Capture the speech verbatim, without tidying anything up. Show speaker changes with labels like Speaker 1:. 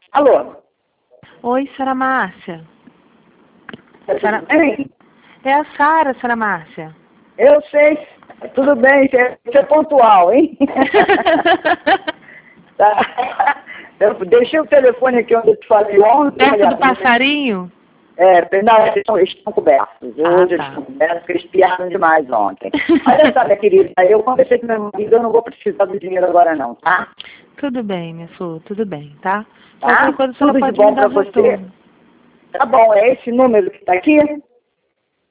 Speaker 1: Alô?
Speaker 2: Oi, senhora Márcia.
Speaker 1: Tudo
Speaker 2: Senhora...
Speaker 1: bem?
Speaker 2: É a Sara, senhora Márcia.
Speaker 1: Eu sei. Tudo bem, você é pontual, hein? Tá. Eu deixei o telefone aqui onde eu te falei ontem.
Speaker 2: Perto do
Speaker 1: olha,
Speaker 2: passarinho?
Speaker 1: É, não, eles estão, eles estão cobertos.
Speaker 2: Ah,
Speaker 1: Hoje
Speaker 2: tá.
Speaker 1: eles estão cobertos porque eles piaram demais ontem. Olha só, minha querida, eu conversei com meu marido, eu não vou precisar do dinheiro agora não, tá?
Speaker 2: Tudo bem, minha flor, tudo bem, tá?
Speaker 1: Tá?
Speaker 2: Qualquer coisa a senhora
Speaker 1: Tudo de
Speaker 2: pode me
Speaker 1: bom
Speaker 2: dar
Speaker 1: pra você.
Speaker 2: retorno.
Speaker 1: Tá bom, é esse número que tá aqui?